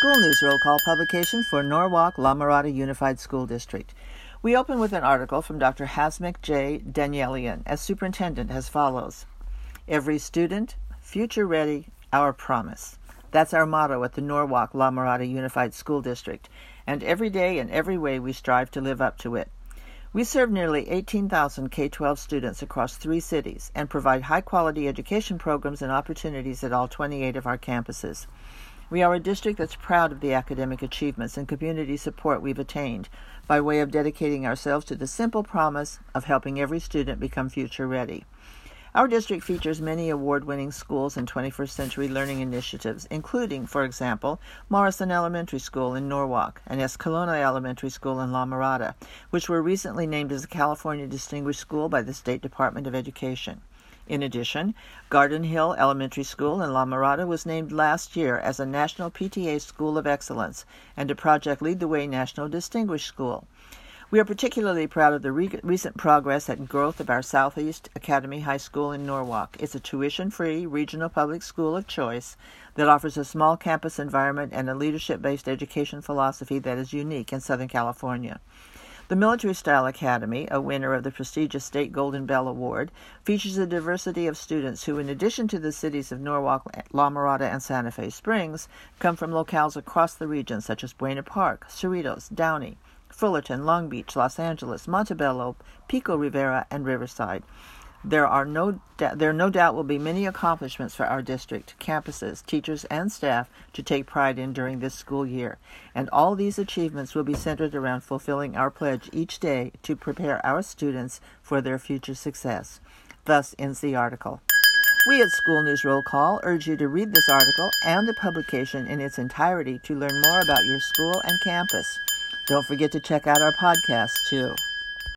School News Roll Call publication for Norwalk La Mirada Unified School District. We open with an article from Dr. Hasmik J. Danielian as superintendent as follows. Every student, future ready, our promise. That's our motto at the Norwalk La Mirada Unified School District, and every day in every way we strive to live up to it. We serve nearly 18,000 K-12 students across 3 cities and provide high-quality education programs and opportunities at all 28 of our campuses. We are a district that's proud of the academic achievements and community support we've attained by way of dedicating ourselves to the simple promise of helping every student become future ready. Our district features many award-winning schools and 21st century learning initiatives, including, for example, Morrison Elementary School in Norwalk and Escalona Elementary School in La Mirada, which were recently named as a California Distinguished School by the State Department of Education. In addition, Garden Hill Elementary School in La Mirada was named last year as a National PTA School of Excellence and a Project Lead the Way National Distinguished School. We are particularly proud of the recent progress and growth of our Southeast Academy High School in Norwalk. It's a tuition-free regional public school of choice that offers a small campus environment and a leadership-based education philosophy that is unique in Southern California. The Military Style Academy, a winner of the prestigious State Golden Bell Award, features a diversity of students who, in addition to the cities of Norwalk, La Mirada, and Santa Fe Springs, come from locales across the region such as Buena Park, Cerritos, Downey, Fullerton, Long Beach, Los Angeles, Montebello, Pico Rivera, and Riverside. There no doubt will be many accomplishments for our district, campuses, teachers, and staff to take pride in during this school year, and all these achievements will be centered around fulfilling our pledge each day to prepare our students for their future success. Thus ends the article. We at School News Roll Call urge you to read this article and the publication in its entirety to learn more about your school and campus. Don't forget to check out our podcast, too.